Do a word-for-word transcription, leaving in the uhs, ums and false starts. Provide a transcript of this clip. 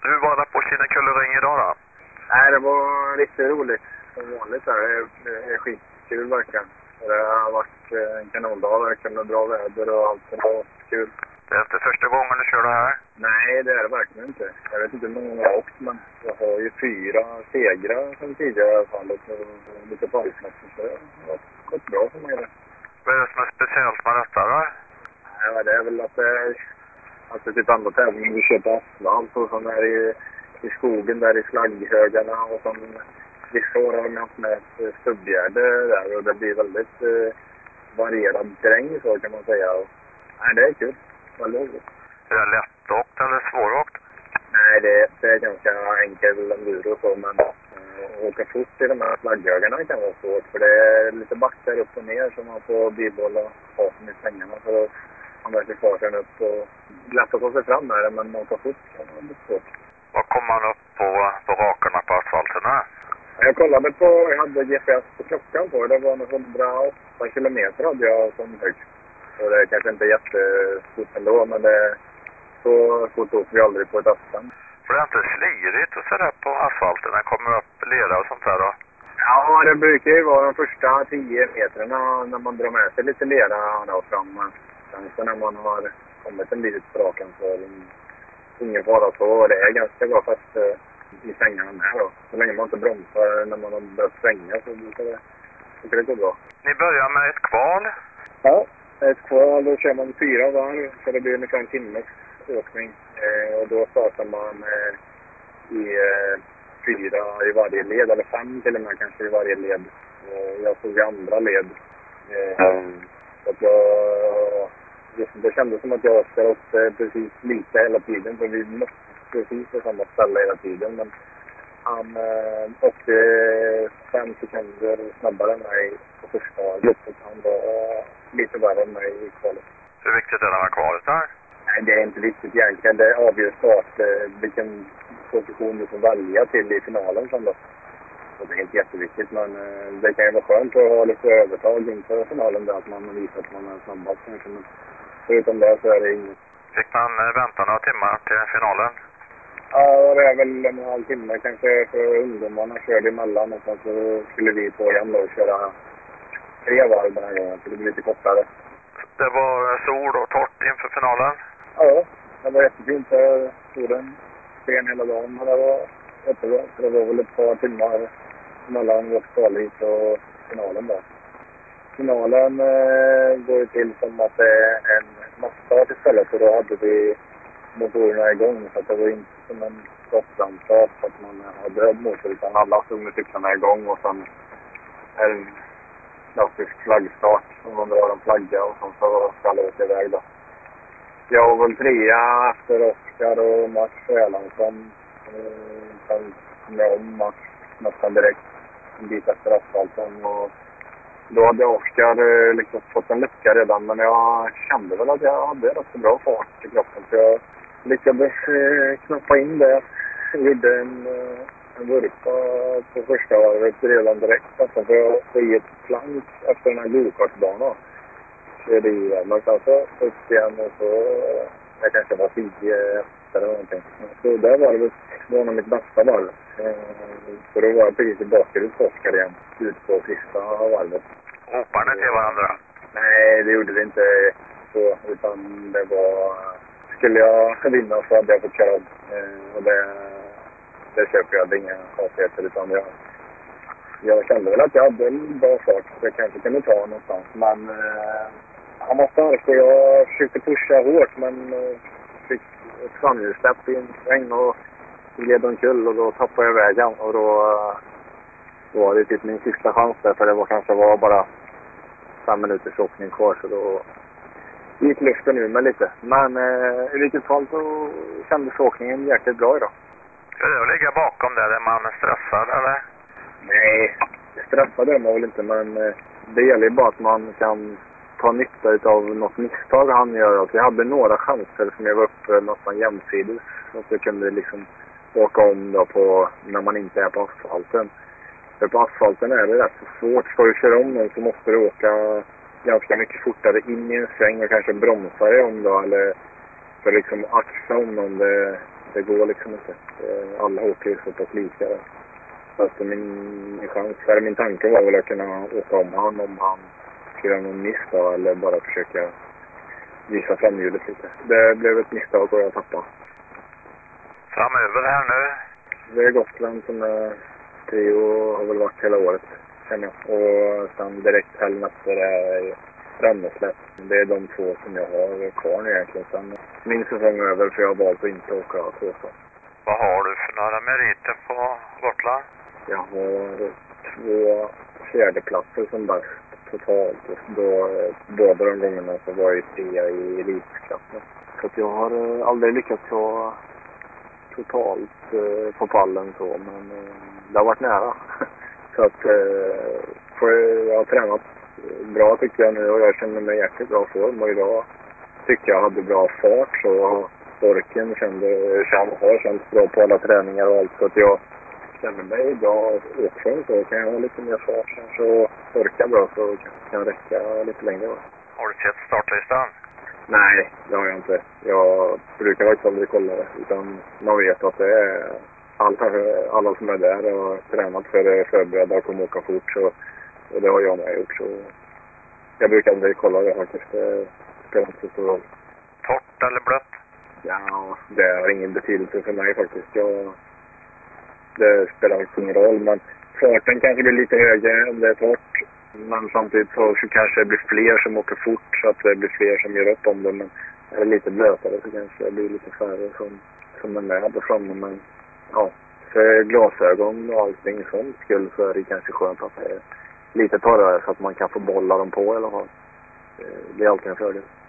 Hur var det på Kinnekullering idag då? Nej, det var riktigt roligt. Som vanligt där. Det är skitkul verkligen. Det har varit en kanondag verkligen med bra väder och allt. Det var kul. Det är inte första gången du kör det här? Nej, det är det verkligen inte. Jag vet inte hur många jag har åkt, men jag har ju fyra segrar som tidigare i alla fall. Och lite pallplatser, så det har gått bra för mig det. Vad är det som är speciellt med detta då? Ja, det är väl att det är alltså typ andra tävlingar vi kör på asfalt och sån här i, i skogen där i slagghögarna och sån. Vissa år har de haft med ett stubbgärde där och det blir väldigt eh, varierad terräng så kan man säga. Och, nej, det är kul. Väldigt roligt. Är det lättåkt eller svåråkt? Nej, det, det är ganska enkel enduro och så, men äh, åka fort i de här slagghögarna kan vara svårt. För det är lite backar upp och ner som man får bibehålla farten i svängarna för att man verkligen farten upp. Och lätt att ta sig fram med det, men åka fort kan vara lite svårt. Vad kommer man upp på, på rakarna på asfalten här? Jag kollade på, jag hade G P S på klockan på det. var något hundraåtta kilometer hade jag som högst. Och det är kanske inte jättestort ändå, men det så fort åker vi aldrig på ett asfalt. För det är inte slirigt och sådär på asfalten när det kommer upp lera och sånt där då? Ja, det brukar ju vara de första tio metrarna när man drar med sig lite lera då fram. Sen när man har kommit en bit på rakan så är det ingen fara så. Och det är ganska bra fast i svängarna med då. Så länge man inte bromsar när man har börjat svänga så brukar det, brukar det gå bra. Ni börjar med ett kval? Ja, ett kval. Då kör man fyra varv så det blir ungefär en timmes åkning. Eh, och då startar man eh, i eh, fyra i varje led, eller fem till och med kanske i varje led. Eh, jag tog i andra led. Eh, mm. Så att jag, det, det kändes som att jag ska åka precis lika hela tiden, för vi måste precis på samma ställe hela tiden. Men han eh, åkte fem sekunder snabbare än mig på första loppet. Han var lite värre än mig i kvalet. Hur viktigt är det med kvalet här? Nej, det är inte viktigt egentligen. Det avgör start eh, vilken position du får välja till i finalen sen då. Och det är inte jätteviktigt, men eh, det kan ju vara skönt att ha lite övertag inför finalen där, att man visar att man är snabbast kanske. Men förutom det så är det inget. Fick man eh, vänta några timmar till finalen? Ja, det är väl en halv timme kanske för ungdomarna körde emellan och sen så skulle vi på igen då och köra tre varv den här gången, så det blir lite kortare. Det var sol och torrt inför finalen? Ja, det var jättefint. Jag stod en sten hela dagen, men det var jättebra. Så det var väl ett par timmar mellan vårt kvalhit och finalen där. Finalen eh, går ju till som att det är en massstart istället, och då hade vi motorerna igång, så att det var inte som en skottlandstart så att man har död motor, utan alla stod med cyklarna igång och sen är en klassisk flaggstart som man drar en flagga och sen så ska alla åka iväg då. Jag var väl trea efter Oskar och Max Erlandsson. Sen kom jag om Max nästan direkt en bit efter asfalten. Och då hade Oskar liksom fått en lucka redan, men jag kände väl att jag hade rätt så bra fart i kroppen. Så jag lyckades knappa in det. Jag gjorde en, en vurpa på första varvet redan direkt. Alltså för att få i ett plank efter den här go-kartbanan. Det i det. Men sen så upp igen och så jag kanske var tio efter eller någonting. Så där var det, det var nog mitt bästa varv. Så då var jag precis tillbaka ut på Oskar igen. Ut på sista varvet. Hoppar ni till varandra? Nej, det gjorde det inte så. Utan det var... Skulle jag vinna så hade jag fått köra. Och det, det köper jag. Det är inga konstigheter, utan jag... Jag kände väl att jag hade en bra fart. Så jag kanske kunde ta någonstans. Men... Han var stark och jag försökte pusha hårt, men uh, fick ett framhjulsläpp i en sväng och gled omkull och då tappade jag vägen. Och då, uh, då var det typ min sista chans där, för det var kanske var bara fem minuters åkning kvar, så då gick luften ur mig lite. Men uh, i vilket fall så kändes åkningen jäkligt bra idag. Ska det ligga bakom där? Är man stressad eller? Nej, stressad är man väl inte, men uh, det gäller ju bara att man kan ta nytta av något misstag han gör. Alltså jag hade några chanser som jag var uppe nästan jämsides. Så att jag kunde liksom åka om då på, när man inte är på asfalten. För på asfalten är det rätt så svårt. Ska du köra om någon så måste du åka ganska mycket fortare in i en sväng och kanske bromsa dig om då. Eller för liksom axa om någon. Det, det går liksom inte. Alla åker ju så pass lika. Fast min, min chans, eller min tanke var väl att kunna åka om han om han skulle göra någon miss då, eller bara försöka visa framhjulet lite. Det blev ett misstag och jag tappade. Framöver här nu? Det är Gotland som är trio, har väl varit hela året, känner jag. Och sen direkt helgen efter är Rönneslätt. Det är de två som jag har kvar nu egentligen. Sen min säsong är över för jag har valt att inte åka två. Vad har du för några meriter på Gotland? Jag har två fjärdeplatser som bäst totalt. Då, båda de gångerna så var jag trea i elitklassen. Så att jag har aldrig lyckats ta totalt eh, på pallen så, men eh, det har varit nära. Så att eh, för jag har tränat bra tycker jag nu och jag känner mig jäkligt bra form och idag tycker jag hade bra fart så orken kände, kände, har känts bra på alla träningar och allt så att jag känner mig bra åkfrån så kan jag ha lite mer fart så orkar bra så kan jag räcka lite längre. Har du sett startlistan? Nej, det har jag inte. Jag brukar faktiskt aldrig kolla det. Utan man vet att det är alla, alla som är där och har tränat för det förberedda och kommer åka fort. Så, och det har jag med gjort. Så jag brukar aldrig kolla det faktiskt. Det spelar inte så stor roll. Torrt eller blött? Ja, det har ingen betydelse för mig faktiskt. Jag, det spelar faktiskt ingen roll. Men farten kanske blir lite högre om det är torrt. Men samtidigt så kanske det blir fler som åker fort så att det blir fler som gör upp om det. Men är det lite blötare så kanske det blir lite färre som, som är med där framme. Men ja, för glasögon och allting sånt skull så är det kanske skönt att det är lite torrare så att man kan få bolla dem på i alla fall. Det är alltid en fördel.